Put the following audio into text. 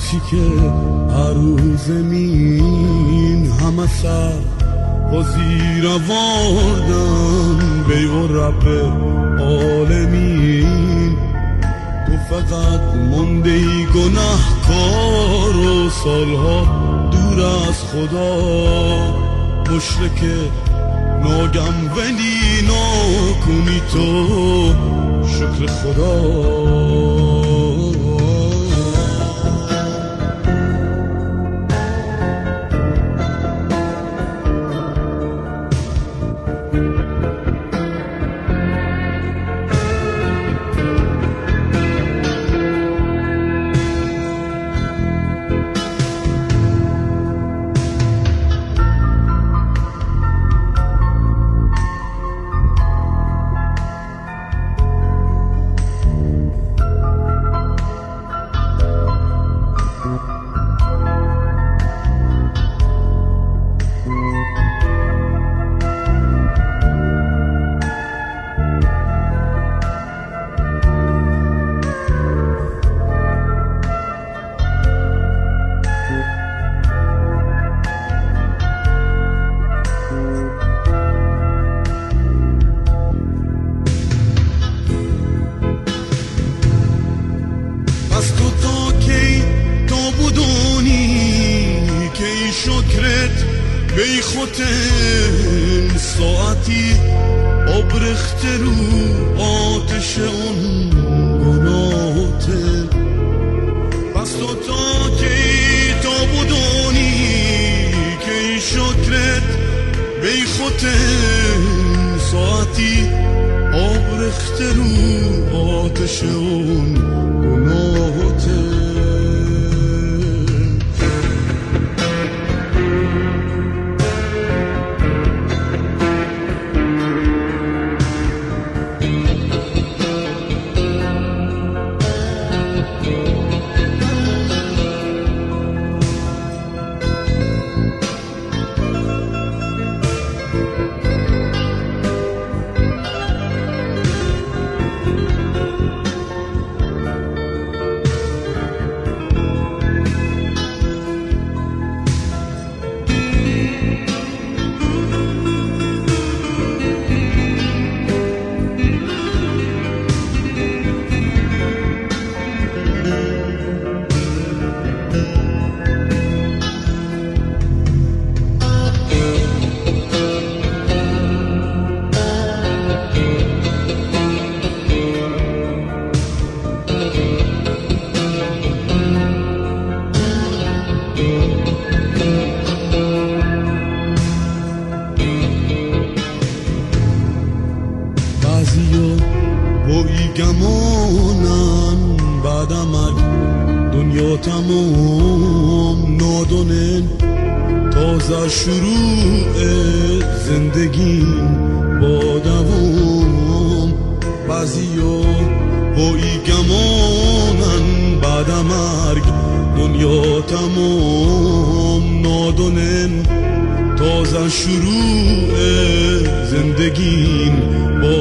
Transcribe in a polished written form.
وقتی که هر روز زمین همه سر با زیر آوردن بی و رب عالمین، تو فقط مونده ای گناهکار و سالها دور از خدا، مشرک ناگم ولی ناکنی تو شکر خدا. بی خوتن ساعتی آبرخت رو آتش اون گناهته، پس تو تا بدونی که این شکرت بی خوتن ساعتی آبرخت رو آتش اون گناهته. گمانن بعد مرگ دنیا تمام نادونن، تازه شروع زندگی با دوام. بعضیا با ای گمانن بعد مرگ دنیا تمام نادونن، تازه شروع زندگی با